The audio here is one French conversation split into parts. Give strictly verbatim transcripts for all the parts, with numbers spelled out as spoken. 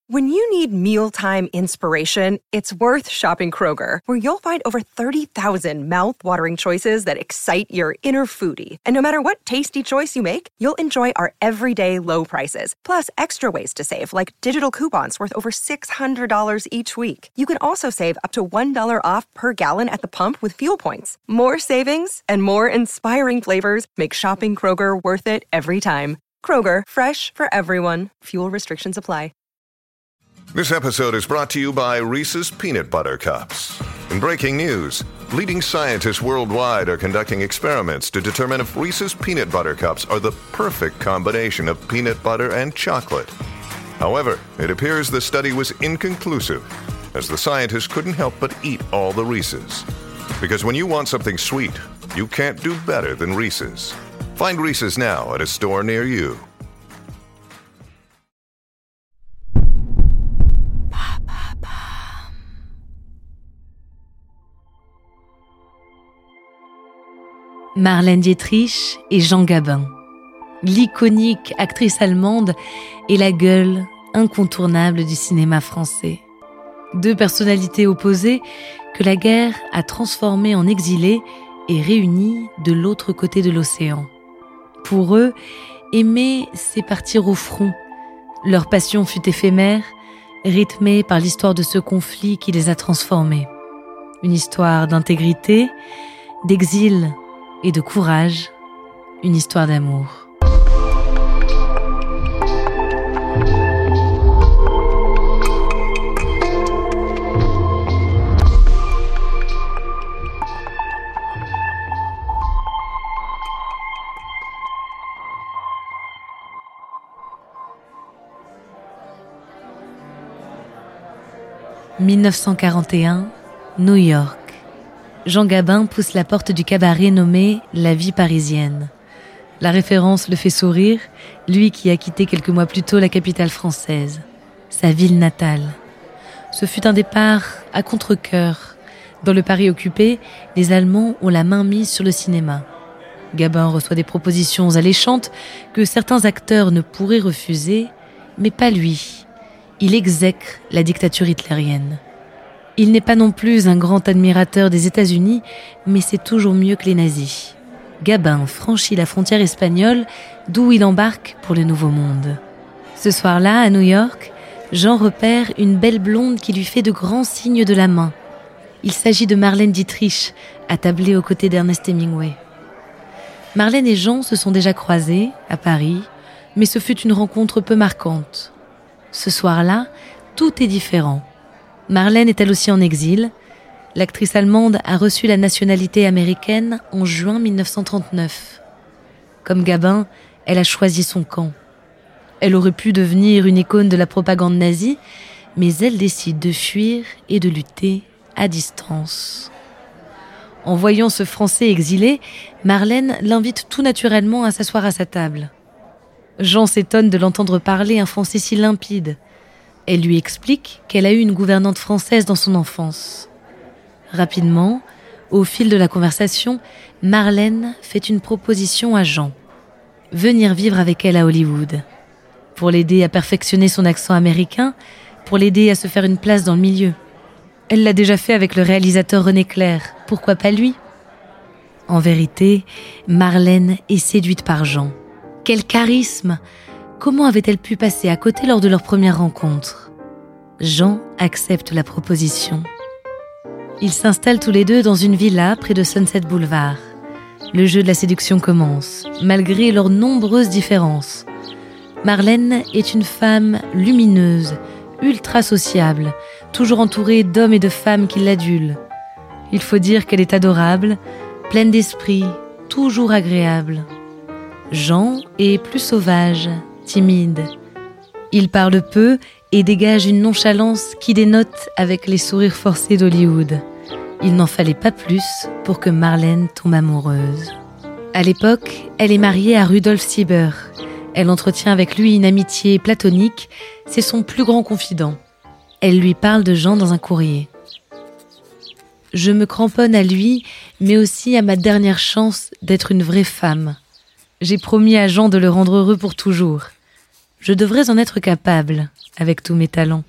When you need mealtime inspiration, it's worth shopping Kroger, where you'll find over thirty thousand mouth-watering choices that excite your inner foodie. And no matter what tasty choice you make, you'll enjoy our everyday low prices, plus extra ways to save, like digital coupons worth over six hundred dollars each week. You can also save up to one dollar off per gallon at the pump with fuel points. More savings and more inspiring flavors make shopping Kroger worth it every time. Kroger, fresh for everyone. Fuel restrictions apply. This episode is brought to you by Reese's Peanut Butter Cups. In breaking news, leading scientists worldwide are conducting experiments to determine if Reese's Peanut Butter Cups are the perfect combination of peanut butter and chocolate. However, it appears the study was inconclusive, as the scientists couldn't help but eat all the Reese's. Because when you want something sweet, you can't do better than Reese's. Find Reese's now at a store near you. Marlène Dietrich et Jean Gabin, l'iconique actrice allemande et la gueule incontournable du cinéma français. Deux personnalités opposées que la guerre a transformées en exilés et réunies de l'autre côté de l'océan. Pour eux, aimer, c'est partir au front. Leur passion fut éphémère, rythmée par l'histoire de ce conflit qui les a transformés. Une histoire d'intégrité, d'exil et de courage, une histoire d'amour. dix-neuf cent quarante et un, New York. Jean Gabin pousse la porte du cabaret nommé La Vie Parisienne. La référence le fait sourire, lui qui a quitté quelques mois plus tôt la capitale française, sa ville natale. Ce fut un départ à contre-cœur. Dans le Paris occupé, les Allemands ont la main mise sur le cinéma. Gabin reçoit des propositions alléchantes que certains acteurs ne pourraient refuser, mais pas lui. Il exècre la dictature hitlérienne. Il n'est pas non plus un grand admirateur des États-Unis, mais c'est toujours mieux que les nazis. Gabin franchit la frontière espagnole, d'où il embarque pour le Nouveau Monde. Ce soir-là, à New York, Jean repère une belle blonde qui lui fait de grands signes de la main. Il s'agit de Marlène Dietrich, attablée aux côtés d'Ernest Hemingway. Marlène et Jean se sont déjà croisés, à Paris, mais ce fut une rencontre peu marquante. Ce soir-là, tout est différent. Marlène est elle aussi en exil. L'actrice allemande a reçu la nationalité américaine en juin dix-neuf cent trente-neuf. Comme Gabin, elle a choisi son camp. Elle aurait pu devenir une icône de la propagande nazie, mais elle décide de fuir et de lutter à distance. En voyant ce Français exilé, Marlène l'invite tout naturellement à s'asseoir à sa table. Jean s'étonne de l'entendre parler un français si limpide. Elle lui explique qu'elle a eu une gouvernante française dans son enfance. Rapidement, au fil de la conversation, Marlène fait une proposition à Jean. Venir vivre avec elle à Hollywood. Pour l'aider à perfectionner son accent américain, pour l'aider à se faire une place dans le milieu. Elle l'a déjà fait avec le réalisateur René Clair, pourquoi pas lui ? En vérité, Marlène est séduite par Jean. Quel charisme ! Comment avait-elle pu passer à côté lors de leur première rencontre ? Jean accepte la proposition. Ils s'installent tous les deux dans une villa près de Sunset Boulevard. Le jeu de la séduction commence, malgré leurs nombreuses différences. Marlène est une femme lumineuse, ultra sociable, toujours entourée d'hommes et de femmes qui l'adulent. Il faut dire qu'elle est adorable, pleine d'esprit, toujours agréable. Jean est plus sauvage, timide. Il parle peu et dégage une nonchalance qui dénote avec les sourires forcés d'Hollywood. Il n'en fallait pas plus pour que Marlène tombe amoureuse. À l'époque, elle est mariée à Rudolf Sieber. Elle entretient avec lui une amitié platonique, c'est son plus grand confident. Elle lui parle de Jean dans un courrier. « Je me cramponne à lui, mais aussi à ma dernière chance d'être une vraie femme. J'ai promis à Jean de le rendre heureux pour toujours. Je devrais en être capable, avec tous mes talents.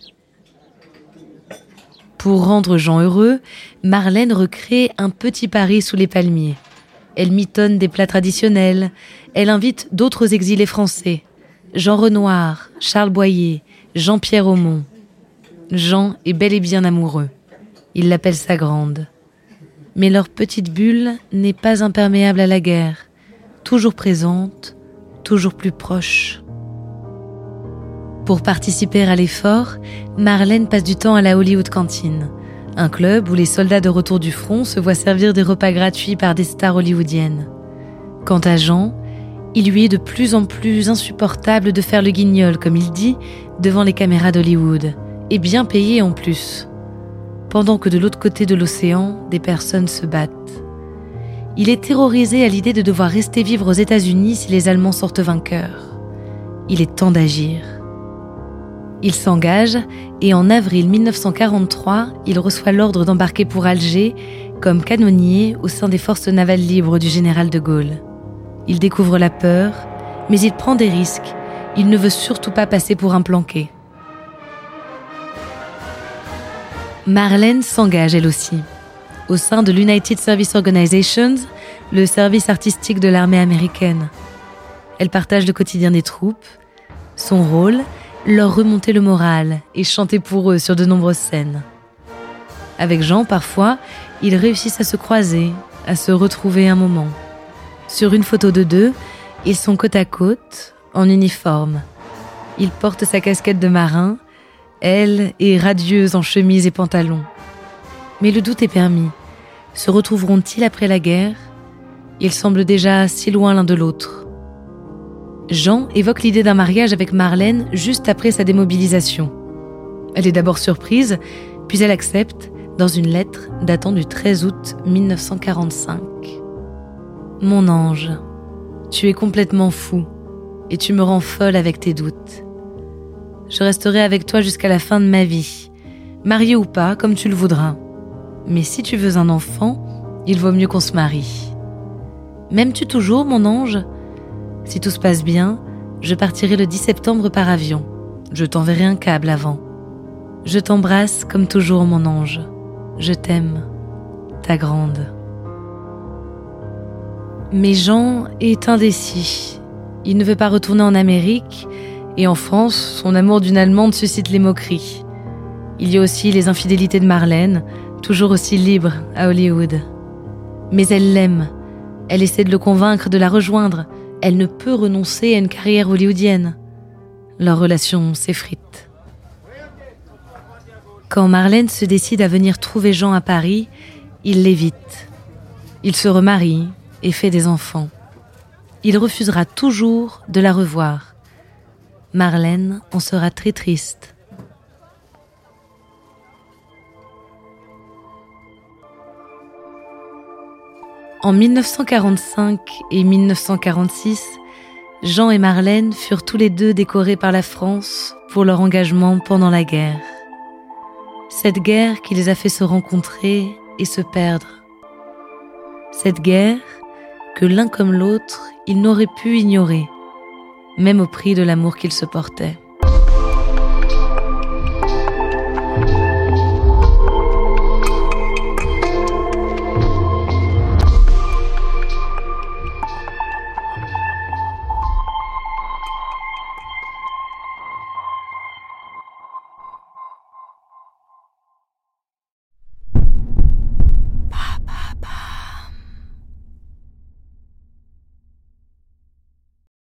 Pour rendre Jean heureux, Marlène recrée un petit Paris sous les palmiers. Elle mitonne des plats traditionnels, elle invite d'autres exilés français. Jean Renoir, Charles Boyer, Jean-Pierre Aumont. Jean est bel et bien amoureux. Il l'appelle sa grande. Mais leur petite bulle n'est pas imperméable à la guerre. Toujours présente, toujours plus proche. Pour participer à l'effort, Marlène passe du temps à la Hollywood Canteen, un club où les soldats de retour du front se voient servir des repas gratuits par des stars hollywoodiennes. Quant à Jean, il lui est de plus en plus insupportable de faire le guignol, comme il dit, devant les caméras d'Hollywood, et bien payé en plus. Pendant que de l'autre côté de l'océan, des personnes se battent. Il est terrorisé à l'idée de devoir rester vivre aux États-Unis si les Allemands sortent vainqueurs. Il est temps d'agir. Il s'engage et en avril mille neuf cent quarante-trois, il reçoit l'ordre d'embarquer pour Alger comme canonnier au sein des forces navales libres du général de Gaulle. Il découvre la peur, mais il prend des risques. Il ne veut surtout pas passer pour un planqué. Marlène s'engage elle aussi. Au sein de l'United Service Organizations, le service artistique de l'armée américaine. Elle partage le quotidien des troupes. Son rôle, leur remonter le moral et chanter pour eux sur de nombreuses scènes. Avec Jean, parfois, ils réussissent à se croiser, à se retrouver un moment. Sur une photo de deux, ils sont côte à côte, en uniforme. Il porte sa casquette de marin, elle est radieuse en chemise et pantalon. Mais le doute est permis. Se retrouveront-ils après la guerre ? Ils semblent déjà si loin l'un de l'autre. Jean évoque l'idée d'un mariage avec Marlène juste après sa démobilisation. Elle est d'abord surprise, puis elle accepte dans une lettre datant du treize août mille neuf cent quarante-cinq. « Mon ange, tu es complètement fou et tu me rends folle avec tes doutes. Je resterai avec toi jusqu'à la fin de ma vie, mariée ou pas, comme tu le voudras. Mais si tu veux un enfant, il vaut mieux qu'on se marie. M'aimes-tu toujours, mon ange ? Si tout se passe bien, je partirai le dix septembre par avion. Je t'enverrai un câble avant. Je t'embrasse comme toujours, mon ange. Je t'aime, ta grande. » Mais Jean est indécis. Il ne veut pas retourner en Amérique, et en France, son amour d'une Allemande suscite les moqueries. Il y a aussi les infidélités de Marlène, toujours aussi libre à Hollywood. Mais elle l'aime. Elle essaie de le convaincre de la rejoindre. Elle ne peut renoncer à une carrière hollywoodienne. Leur relation s'effrite. Quand Marlène se décide à venir trouver Jean à Paris, il l'évite. Il se remarie et fait des enfants. Il refusera toujours de la revoir. Marlène en sera très triste. En mille neuf cent quarante-cinq et mille neuf cent quarante-six, Jean et Marlène furent tous les deux décorés par la France pour leur engagement pendant la guerre. Cette guerre qui les a fait se rencontrer et se perdre. Cette guerre que l'un comme l'autre, ils n'auraient pu ignorer, même au prix de l'amour qu'ils se portaient.